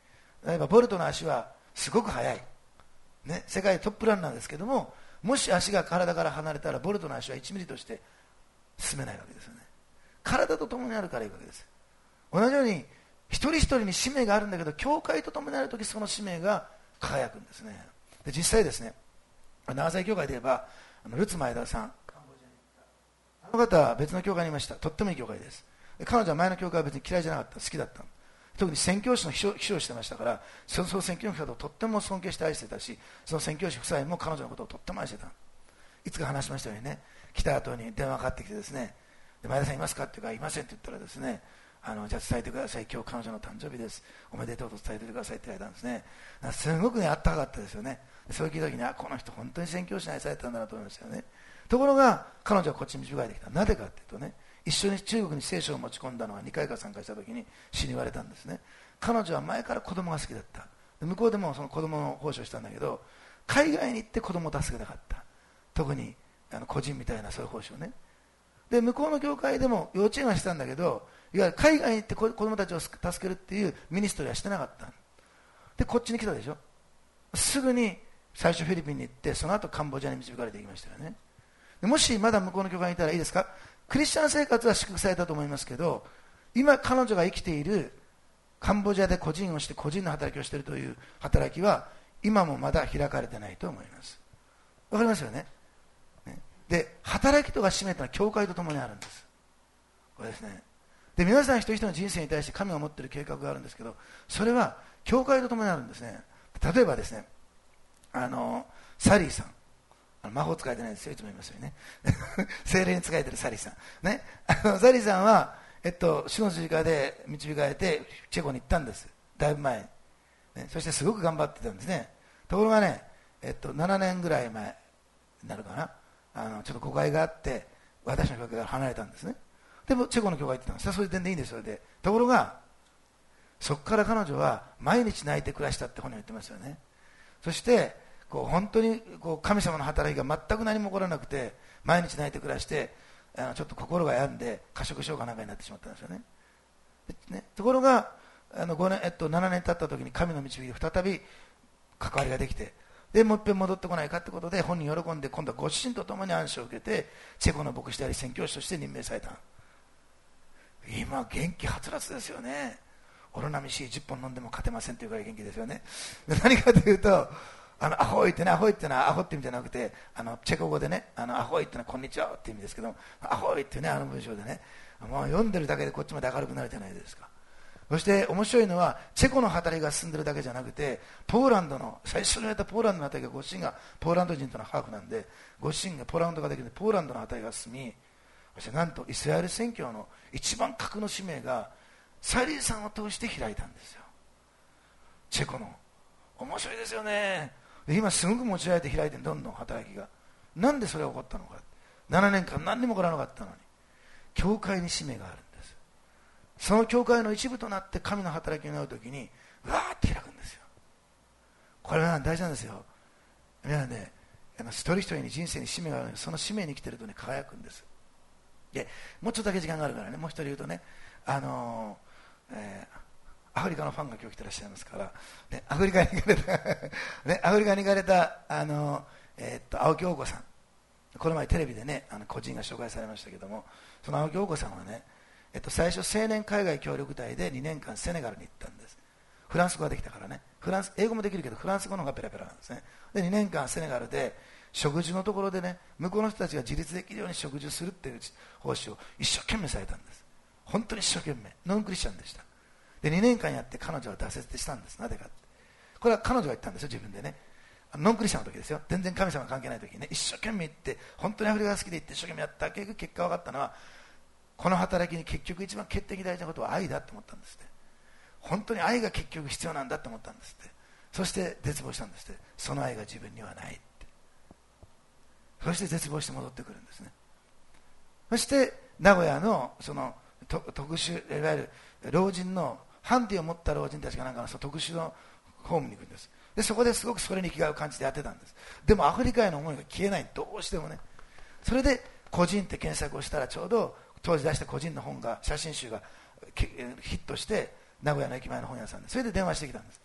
Speaker 1: 例えばボルトの足はすごく速い、ね、世界トップランナーですけども、もし足が体から離れたらボルトの足はいちミリとして進めないわけですよね。体と共にあるからいいわけです。同じように一人一人に使命があるんだけど、教会と共にあるときその使命が輝くんですね。で実際ですね、長崎教会で言えばあのルツ前田さん、あの方は別の教会にいました。とってもいい教会です。で彼女は前の教会は別に嫌いじゃなかった、好きだった。特に宣教師の秘書、秘書をしてましたから、その宣教師の方をとっても尊敬して愛してたし、その宣教師夫妻も彼女のことをとっても愛してた。いつか話しましたようにね、来た後に電話がかかってきてですね、で前田さんいますかって言うから、いませんって言ったらですね、あのじゃあ伝えてください、今日彼女の誕生日です、おめでとうと伝えてくださいって言われたんですね。すごくね、あったかかったですよね。そういう聞いた時に、あ、この人本当に宣教師に愛されたんだなと思いましたよね。ところが彼女はこっちに導かれてきた。なぜかっていうとね、一緒に中国に聖書を持ち込んだのはにかいかさんかいした時に死に言われたんですね。彼女は前から子供が好きだった。向こうでもその子供の奉仕をしたんだけど、海外に行って子供を助けたかった。特にあの個人みたいなそういう奉仕をね。で向こうの教会でも幼稚園はしたんだけど、いわゆる海外に行って子供たちを助けるっていうミニストリーはしてなかった。でこっちに来たでしょ。すぐに最初フィリピンに行って、その後カンボジアに導かれていきましたよね。でもしまだ向こうの教会にいたらいいですか、クリスチャン生活は祝福されたと思いますけど、今彼女が生きているカンボジアで個人をして個人の働きをしているという働きは今もまだ開かれてないと思います。わかりますよね。で働きとか使命というのは教会とともにあるんです。これですね。で皆さん一人一人の人生に対して神が持っている計画があるんですけど、それは教会とともにあるんですね。例えばですね、あのサリーさん、あの魔法使えてないですよ、いつも言いますよね精霊に使えてるサリーさん、ね、あのサリーさんは、えっと、主の十字架で導かれてチェコに行ったんです、だいぶ前に、ね、そしてすごく頑張ってたんですね。ところがね、えっと、ななねんぐらい前になるかな、あのちょっと誤解があって私の教会から離れたんですね。でもチェコの教会行ってたんです。それで全然いいんです。それでところがそこから彼女は毎日泣いて暮らしたって本に言ってますよね。そしてこう本当にこう神様の働きが全く何も起こらなくて、毎日泣いて暮らして、あのちょっと心が病んで過食症かなんかになってしまったんですよ ね, ねところがあのごねん、えっと、ななねん経った時に神の導きで再び関わりができて、でもう一遍戻ってこないかってことで本人喜んで、今度はご主人と共に暗唱を受けてチェコの牧師であり宣教師として任命された。今元気はつらつですよね。オロナミ Cじゅっぽん飲んでも勝てませんというぐらい元気ですよね。で何かというと、あのアホイってね、アホイってのはアホって意味じゃなくて、あのチェコ語でね、あのアホイってのはこんにちはって意味ですけども、アホイってね、あの文章でね、もう読んでるだけでこっちまで明るくなるじゃないですか。そして面白いのは、チェコの働きが進んでるだけじゃなくて、ポーランドの最初に言われたポーランドの働きが、ご主人がポーランド人とのハーフなんで、ご主人がポーランドができるのでポーランドの働きが進み、そしてなんとイスラエル宣教の一番格の使命がサリーさんを通して開いたんですよ。チェコの面白いですよね。で今すごく持ち上げて開いてどんどん働きが、なんでそれが起こったのか。ななねんかん何にも起こらなかったのに、教会に使命があるんです。その教会の一部となって神の働きになるときにうわーって開くんですよ。これは大事なんですよ。皆さんね、一人一人に人生に使命があるので、その使命に生きてるとね輝くんです。でもうちょっとだけ時間があるからね、もう一人言うとね、あのーえーアフリカのファンが今日来てらっしゃいますから、ね、アフリカに行かれた、ね、アフリカに行かれた、あの、えー、っと青木王子さん、この前テレビでね、あの個人が紹介されましたけども、その青木王子さんはね、えっと、最初青年海外協力隊でにねんかんセネガルに行ったんです。フランス語ができたからね、フランス英語もできるけどフランス語の方がペラペラなんですね。でにねんかんセネガルで食事のところでね、向こうの人たちが自立できるように食事をするっていう奉仕を一生懸命されたんです。本当に一生懸命、ノンクリスチャンでした。でにねんかんやって彼女は挫折したんです。なぜかって、これは彼女が言ったんですよ、自分でね。ノンクリスチャンの時ですよ、全然神様関係ない時にね、一生懸命行って、本当にアフリカが好きで行って一生懸命やった結局結果分かったのは、この働きに結局一番決定的大事なことは愛だと思ったんですって。本当に愛が結局必要なんだと思ったんですって。そして絶望したんですって。その愛が自分にはないって。そして絶望して戻ってくるんですね。そして名古屋のその特殊、いわゆる老人のハンディを持った老人たちがなんかのその特殊のホームに行くんです。でそこですごくそれに生きがいを感じてやってたんです。でもアフリカへの思いが消えない、どうしてもね。それで個人って検索をしたら、ちょうど当時出した個人の本が、写真集がヒットして、名古屋の駅前の本屋さんで、それで電話してきたんです。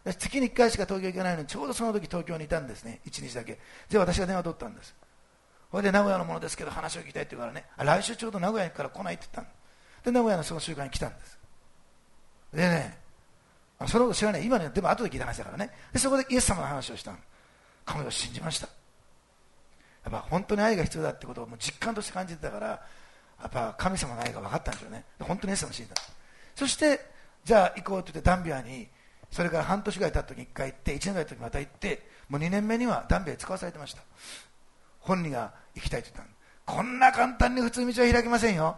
Speaker 1: 私月にいっかいしか東京行かないのにちょうどその時東京にいたんですね、いちにちだけ。で私が電話取ったんです。それで名古屋のものですけど話を聞きたいって言うからね、あ来週ちょうど名古屋から来ないって言ったので、名古屋のその週間に来たんです。でね、そのこと知らない、今ね、でも後で聞いた話だからね。でそこでイエス様の話をしたの。彼女を信じました。やっぱ本当に愛が必要だってことをもう実感として感じてたから、やっぱ神様の愛が分かったんでしょうね。本当にイエス様を信じた。そしてじゃあ行こうって言ってダンビアに、それから半年ぐらい経った時にいっかい行って、いちねんぐらい経った時また行って、もうにねんめにはダンビアに使わされてました。本人が行きたいと言ったの。こんな簡単に普通道は開きませんよ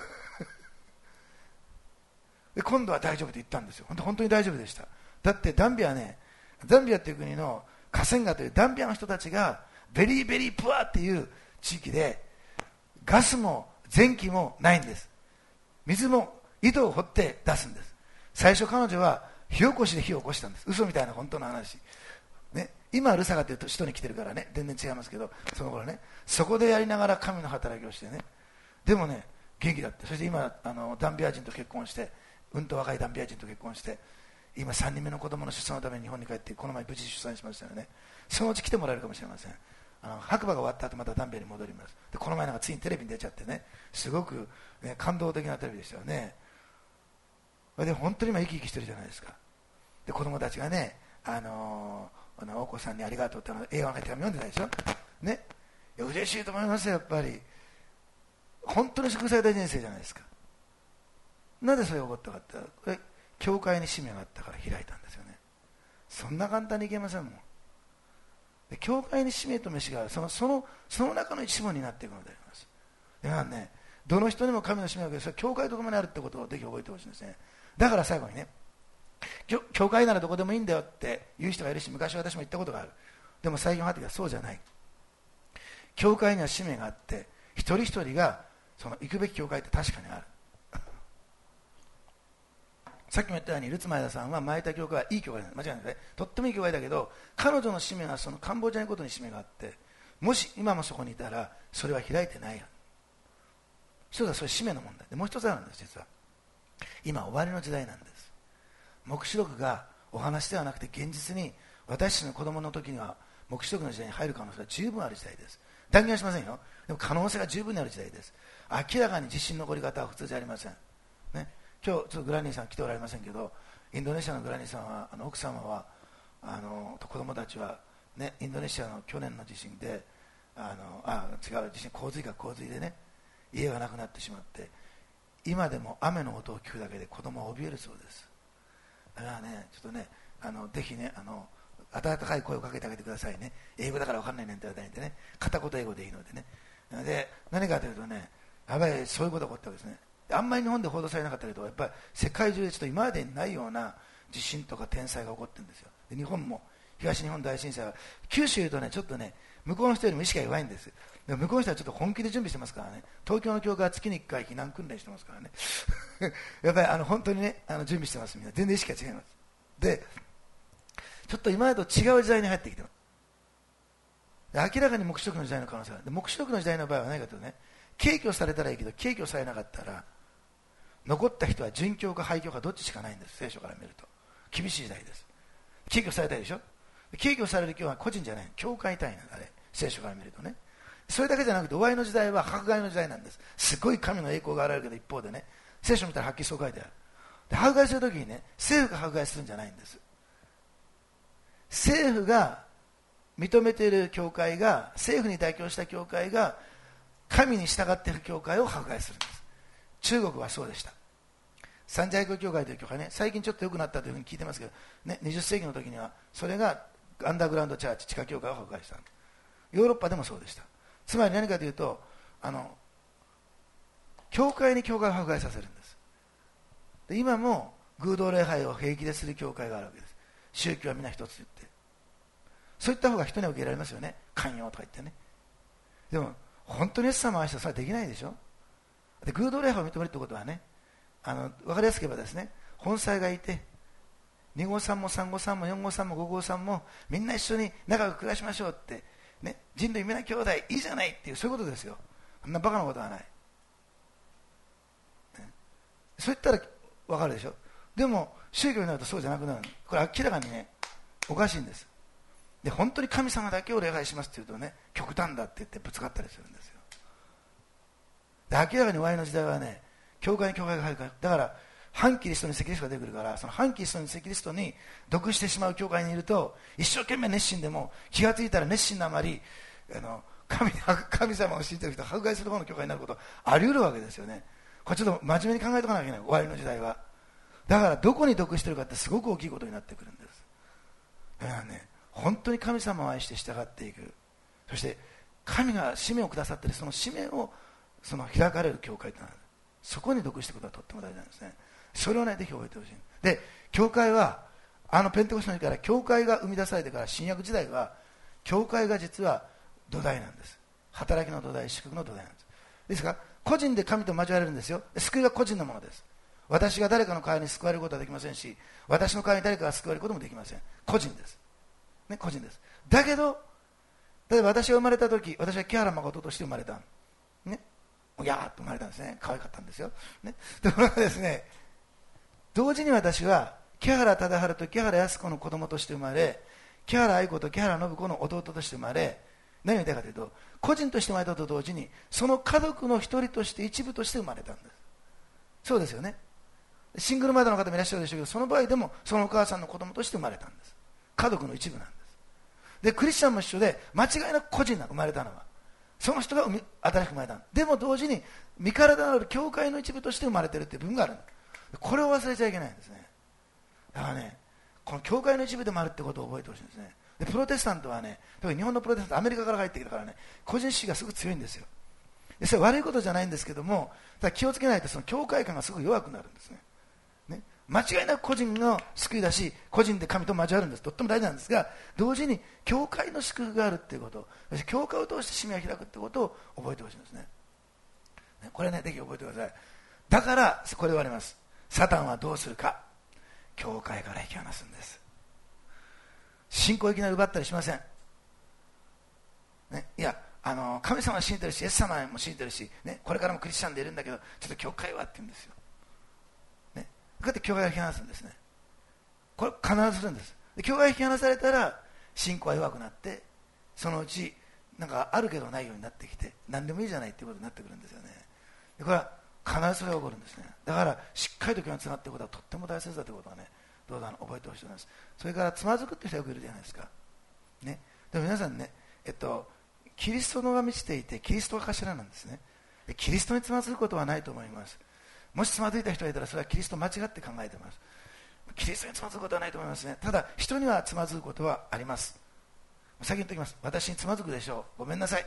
Speaker 1: で今度は大丈夫って言ったんですよ。本当、本当に大丈夫でした。だってダンビアね、ダンビアっていう国の河川川というダンビアの人たちがベリーベリープアっていう地域で、ガスも電気もないんです。水も井戸を掘って出すんです。最初彼女は火起こしで火を起こしたんです。嘘みたいな本当の話、ね、今はルサガというと首都に来てるからね全然違いますけど、その頃ねそこでやりながら神の働きをしてね、でもね元気だって。そして今あのダンビア人と結婚して、うんと若いダンビア人と結婚して、今さんにんめの子供の出産のために日本に帰って、この前無事出産しましたよね。そのうち来てもらえるかもしれません。あの白馬が終わった後またダンビアに戻ります。でこの前なんかついにテレビに出ちゃってね、すごく、ね、感動的なテレビでしたよね。で本当に今生き生きしてるじゃないですか。で子供たちがね、あのー、あのお子さんにありがとうってあの映画の手紙読んでないでしょ、ね、いや嬉しいと思いますよ。やっぱり本当に祝福された人生じゃないですか。なぜそれが起こったかって、これ教会に使命があったから開いたんですよね。そんな簡単にいけませんもん。で教会に使命と飯がある、そのそのその中の一部になっていくのであります。だからね、どの人にも神の使命があるけど、それは教会と共にあるってことをぜひ覚えてほしいんですね。だから最後にね、教会ならどこでもいいんだよって言う人がいるし、昔私も言ったことがある。でも最近はそうじゃない。教会には使命があって、一人一人がその行くべき教会って確かにある。さっきも言ったようにルツ前田さんは前田教会はいい教会なんです。間違いないですね。とってもいい教会だけど、彼女の使命はそのカンボジアに行くことに使命があって、もし今もそこにいたらそれは開いてないよ。一つはそれ使命の問題で、もう一つあるんです。実は今終わりの時代なんです。黙示録がお話ではなくて現実に私たちの子供の時には黙示録の時代に入る可能性が十分ある時代です。断言はしませんよ。でも可能性が十分にある時代です。明らかに地震の起こり方は普通じゃありません、ね、今日ちょっとグラニーさん来ておられませんけど、インドネシアのグラニーさんはあの奥様はあの子供たちは、ね、インドネシアの去年の地震であのあ違う地震洪水か洪水でね家がなくなってしまって、今でも雨の音を聞くだけで子供は怯えるそうです。だからね、ちょっとね、あのぜひね、あの温かい声をかけてあげてくださいね。英語だから分かんないねんって言われてね、片言英語でいいのでね。で何かというとね、やばいそういうことが起こったわけですね。あんまり日本で報道されなかったけど、やっぱり世界中でちょっと今までにないような地震とか天災が起こってるんですよ。で日本も東日本大震災は、九州とねちょっとね向こうの人よりも意識が弱いんです。で向こうの人はちょっと本気で準備してますからね。東京の教会は月にいっかい避難訓練してますからねやっぱりあの本当にねあの準備してます。みんな全然意識が違います。でちょっと今までと違う時代に入ってきてます。明らかに黙示録の時代の可能性がある。で黙示録の時代の場合は何かというとね、軽挙されたらいいけど軽挙されなかったら残った人は殉教か廃教かどっちしかないんです。聖書から見ると厳しい時代です。軽挙されたいでしょ。軽挙される教は個人じゃない、教会単位なんだね、聖書から見るとね。それだけじゃなくて終わりの時代は迫害の時代なんです。すごい神の栄光が現れるけど、一方でね聖書を見たらはっきりそう書いてある。で迫害するときにね、政府が迫害するんじゃないんです。政府が認めている教会が、政府に代表した教会が神に従っている教会を迫害するんです。中国はそうでした。三大教教会という教会ね、最近ちょっと良くなったというふうに聞いてますけど、ね、にじゅっ世紀の時にはそれがアンダーグラウンドチャーチ、地下教会を迫害した。ヨーロッパでもそうでした。つまり何かというと、あの教会に教会を迫害させるんです。で今も偶像礼拝を平気でする教会があるわけです。宗教は皆一つ言って、そういった方が人には受け入れられますよね。寛容とか言ってね。でも本当にイエス様を愛したらそれはできないでしょ。で偶像礼拝を認めるってことはね、あの分かりやすく言えばですね、本妻がいてに号さんもさん号さんもよん号さんもご号さんもみんな一緒に仲良く暮らしましょうって、ね、人類皆兄弟いいじゃないっていう、そういうことですよ。あんなバカなことはない、ね、そう言ったら分かるでしょ。でも宗教になるとそうじゃなくなる。これ明らかにねおかしいんです。で本当に神様だけを礼拝しますって言うとね、極端だって言ってぶつかったりするんですよ。で明らかに終わりの時代はね、教会に教会が入るから、だから反キリストにセキリストが出てくるから、その反キリストにセキリストに属してしまう教会にいると、一生懸命熱心でも気がついたら熱心なあまりあの 神, 神様を信じてる人を迫害する方の教会になることあり得るわけですよね。これちょっと真面目に考えておかなきゃいけない、終わりの時代は。だからどこに属してるかってすごく大きいことになってくるんです。だからね、本当に神様を愛して従っていく、そして神が使命をくださっているその使命をその開かれる教会となる、そこに属していくことはとっても大事なんですね。それをねぜひ覚えてほしい。で教会はあのペンテコステの日から教会が生み出されてから新約時代は教会が実は土台なんです。働きの土台、祝福の土台なんです。ですから個人で神と交われるんですよ。救いは個人のものです。私が誰かの代わりに救われることはできませんし、私の代わりに誰かが救われることもできません。個人です、ね、個人です。だけど例えば私が生まれた時、私は木原誠として生まれた、ね、おやーっと生まれたんですね。可愛かったんですよ、ね、ところがですね、同時に私は木原忠治と木原靖子の子供として生まれ、木原愛子と木原信子の弟として生まれ、何を言いたいかというと、個人として生まれたと同時にその家族の一人として一部として生まれたんです。そうですよね。シングルマザーの方もいらっしゃるでしょうけど、その場合でもそのお母さんの子供として生まれたんです。家族の一部なんです。でクリスチャンも一緒で、間違いなく個人が生まれたのはその人が新しく生まれた。でも同時に身体のある教会の一部として生まれているという部分がある。これを忘れちゃいけないんですね。だからね、この教会の一部でもあるってことを覚えてほしいんですね。でプロテスタントはね、特に日本のプロテスタント、アメリカから入ってきたからね、個人主義がすごく強いんですよ。でそれは悪いことじゃないんですけども、ただ気をつけないとその教会感がすごく弱くなるんですね。ね、間違いなく個人の救いだし、個人で神と交わるんです。とっても大事なんですが、同時に教会の祝福があるっていうこと、そして教会を通して使命を開くってことを覚えてほしいんですね。ね、これねぜひ覚えてください。だからこれ言われます。サタンはどうするか、教会から引き離すんです。信仰をいきなり奪ったりしません、ね、いやあの神様を信じてるし、イエス様も信じてるし、ね、これからもクリスチャンでいるんだけどちょっと教会はって言うんですよ、ね、こうやって教会が引き離すんですね。これ必ずするんです。で教会が引き離されたら信仰は弱くなって、そのうちなんかあるけどないようになってきて、何でもいいじゃないっていうことになってくるんですよね。でこれは必ずそれが起こるんですね。だからしっかりと教会につながっていくことはとっても大切だということはね、どうぞ覚えてほしいと思います。それからつまずくって人がよくいるじゃないですか、ね、でも皆さんね、えっとキリストのが満ちていてキリストが頭なんですね。でキリストにつまずくことはないと思います。もしつまずいた人がいたらそれはキリスト間違って考えています。キリストにつまずくことはないと思いますね。ただ人にはつまずくことはあります。先に言っておきます。私につまずくでしょう、ごめんなさい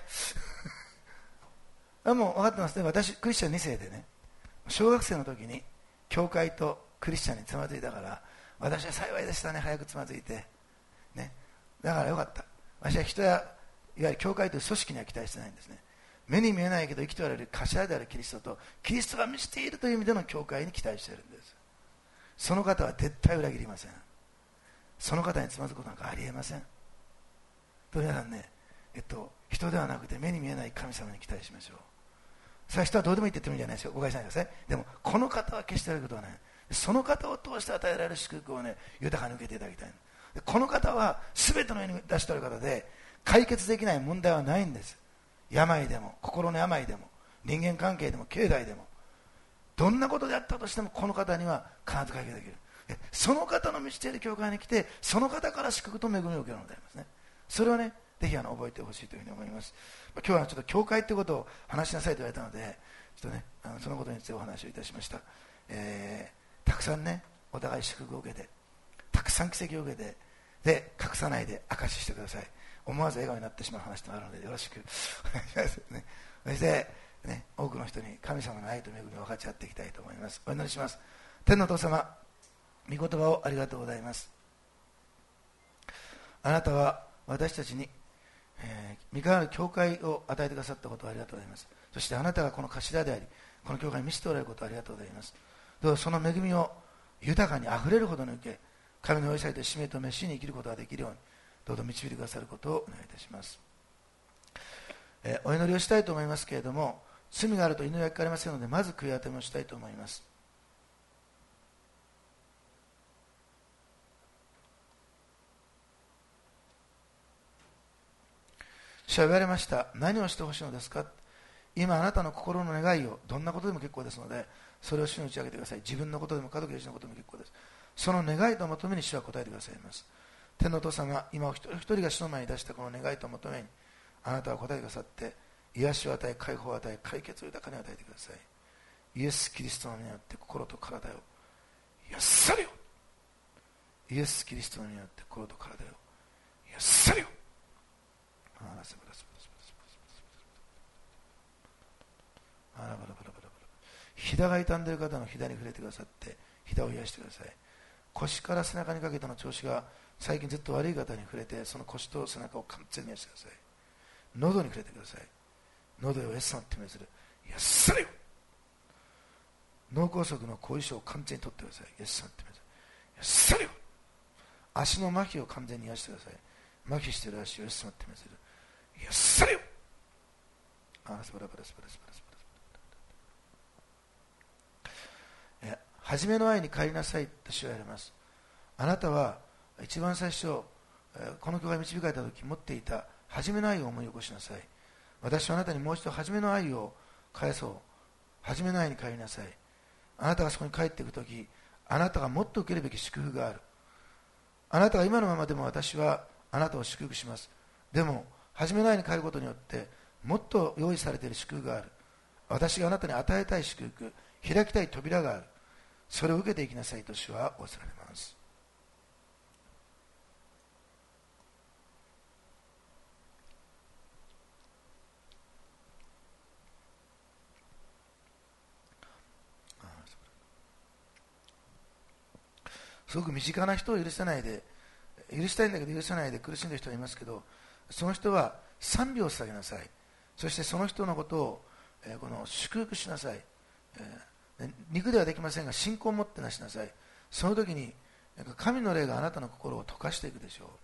Speaker 1: あもう分かってますね。私クリスチャンに世でね、小学生の時に教会とクリスチャンにつまずいたから、私は幸いでしたね、早くつまずいて、ね、だからよかった。私は人やいわゆる教会という組織には期待してないんですね。目に見えないけど生きておられる頭であるキリストとキリストが満ちているという意味での教会に期待しているんです。その方は絶対裏切りません。その方につまずくことなんかありえません。と皆さんね、えっと、人ではなくて目に見えない神様に期待しましょう。それは人はどうでもいいって言ってもいいんじゃないですよ、誤解しないでください。でもこの方は決してやることはない。その方を通して与えられる祝福をね、豊かに受けていただきたい。でこの方は全ての上に出しておる方で、解決できない問題はないんです。病でも心の病でも人間関係でも経済でもどんなことであったとしても、この方には必ず解決できる。でその方の満ちている教会に来て、その方から祝福と恵みを受けるのでありますね。それをねぜひあの覚えてほしいというふうに思います。今日はちょっと教会ということを話しなさいと言われたので、ちょっとねあのそのことについてお話をいたしました。えー、たくさんねお互い祝福を受けて、たくさん奇跡を受けて、で隠さないで証ししてください。思わず笑顔になってしまう話となるのでよろしくお願いします、ね、そして、ね、多くの人に神様の愛と恵みを分かち合っていきたいと思います。お祈りします。天のお父様、御言葉をありがとうございます。あなたは私たちに、えー、御代わる教会を与えてくださったことをありがとうございます。そしてあなたがこの頭であり、この教会に満ちておられることをありがとうございます。どうぞその恵みを豊かにあふれるほどに受け、神のお許された使命と召しに生きることができるように、どうぞ導いてくださることをお願いいたします。えー、お祈りをしたいと思いますけれども、罪があると祈りは聞かれませんので、まず悔い改めをしたいと思います。 主は言われました。何をしてほしいのですか。今あなたの心の願いを、どんなことでも結構ですので、それを主に打ち上げてください。自分のことでも家族や主のことでも結構です。その願いと求めに主は答えてくださいます。天のお父様、今お一人一人が主の前に出したこの願いと求めにあなたは答えてくださって、癒しを与え、解放を与え、解決を豊かに与えてください。イエス・キリストの皆によって心と体を癒されよ。イエス・キリストの皆によって心と体を癒されよ。あらせばらせばらせばらせばらせばらせばらあらばらばらばらばら。膝が傷んでいる方の膝に触れてくださって膝を癒してください。腰から背中にかけての調子が最近ずっと悪い方に触れて、その腰と背中を完全に癒してください。喉に触れてください。喉をイエス様って命する。癒されよ。脳梗塞の後遺症を完全に取ってください。イエス様って命する。癒されよ。足の麻痺を完全に癒してください。麻痺している足をイエス様って命する。癒されよ。あらすばらばらすばらすばらすばらすばら。初めの愛に帰りなさいと主は言われます。あなたは一番最初この教会に導かれた時持っていた初めの愛を思い起こしなさい。私はあなたにもう一度初めの愛を返そう。初めの愛に帰りなさい。あなたがそこに帰っていく時、あなたがもっと受けるべき祝福がある。あなたが今のままでも私はあなたを祝福します。でも初めの愛に帰ることによってもっと用意されている祝福がある。私があなたに与えたい祝福、開きたい扉がある。それを受けていきなさいと主は仰せられます。すごく身近な人を許せないで、許したいんだけど許せないで苦しんでいる人がいますけど、その人は賛美を捧げなさい。そしてその人のことを、えー、この祝福しなさい、えー、肉ではできませんが信仰を持ってなしなさい。その時に神の霊があなたの心を溶かしていくでしょう。イ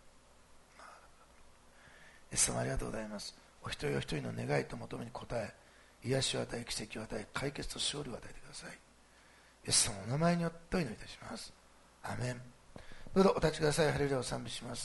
Speaker 1: エス様ありがとうございます。お一人お一人の願いと求めに応え、癒しを与え、奇跡を与え、解決と勝利を与えてください。イエス様のお名前によってお祈りいたします。アメン。どうぞお立ちください。ハレルヤを賛美します。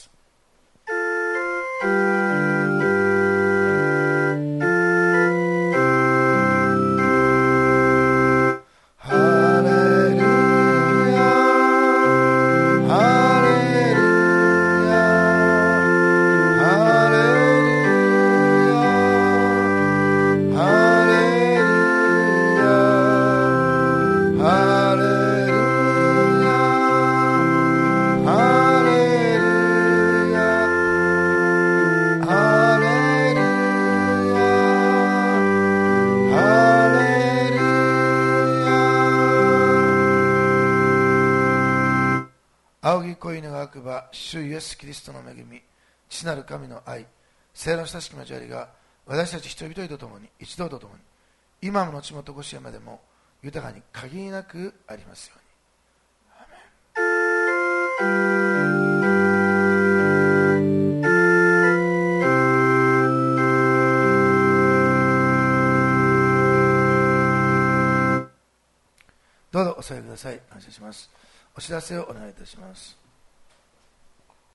Speaker 1: 主イエスキリストの恵み、父なる神の愛、聖の親しき交わりが私たち一人一人と共に、一同と共に、今も後もとこしえまでも豊かに限りなくありますように。どうぞお座りください。感謝します。お知らせをお願いいたします。